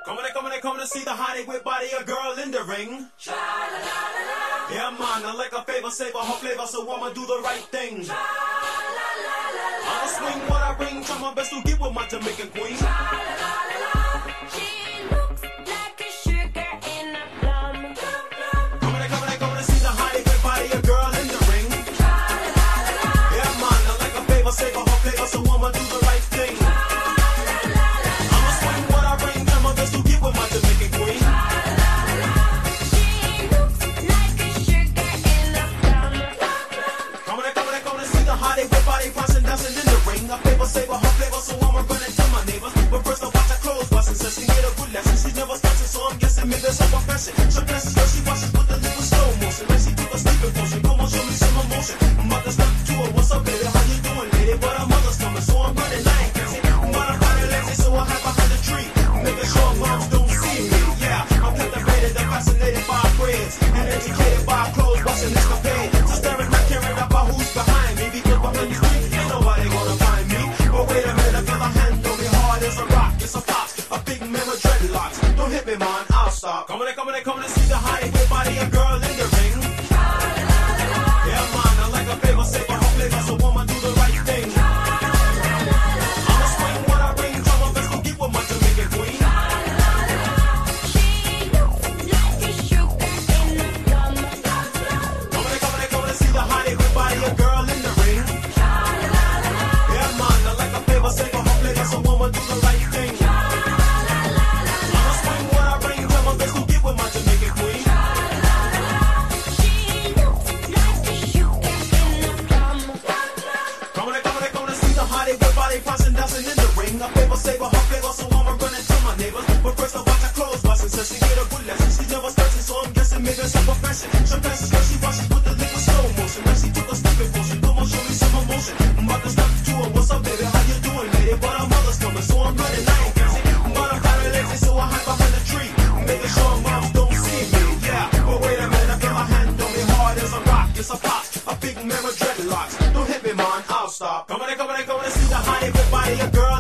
Coming to see the hottie with body, a girl in the ring. Yeah, man, I like a favor, savor her flavor, so I'ma do the right thing. I'ma swing what I bring, try my best to get with my Jamaican queen. She looks like a sugar in a plum. Coming to see the hottie with body, a girl in the ring. Yeah, man, I like a favor, savor her flavor, so I'ma do the right thing. I'ma swing what I bring, try my best to get with my Jamaican queen. She looks like a sugar in a plum. Coming to see the hottie with body, prancing, dancing in the ring. A favor, savor her flavor, so I'ma run and tell my neighbors. But first I watch her clothes washing, so she get a good lesson. She never starts it, so I'm guessing maybe it's her profession. She blesses her, she washes with a little slow motion. Like she took a sleeping potion, come on, show me some emotion. Mother step to her, what's up, baby? How you doing, lady? But her mother's coming, so I'm running, I ain't crazy. But I'm running lazy, so I hide behind the tree, making sure moms don't see me. Yeah, I'm captivated and fascinated by prayers, and educated by clothes washing this campaign. So staring, not caring about who's behind me, because behind the screen ain't nobody gonna find me. But wait a minute, I feel a hand on me hard as a rock. It's a fox, a big man with dreadlocks. Don't hit me, man, I'll stop. Coming to see the hottie with body, a girl in the ring. Yeah, man, I like a favor, savor her flavor, so I'ma do the right thing. I'ma swing what I bring, try my best to get with my Jamaican queen. She looks like a sugar in a plum. Coming to see the hottie with body, a girl in the ring. Yeah, man, I like a favor, savor her flavor, so I'ma do the right thing. I'ma swing what I bring, try my best to get with my Jamaican queen. She looks like a sugar in a plum. Coming to see the hottie with body, prancing, dancing in the ring. A favor, savor her flavor, so I'ma run and tell my neighbors. But first I watch her clothes washing, so she get a good lesson. She never starts it, so I'm guessing maybe it's her profession. She passes her, she washes with a liquid slow motion. Like she took a sleeping potion, come on, show me some emotion. I'm about to step to her, what's up, baby? How you doing, lady? But her mother's coming, so I'm running, I ain't crazy. But I'm kinda lazy, so I hide behind the tree, making sure moms don't see me. Yeah, but wait a minute, I feel my hand on me hard as a rock. It's a fox, a big man with dreadlocks. Don't hit me, man, I'll stop. Coming to see the hottie with body, a girl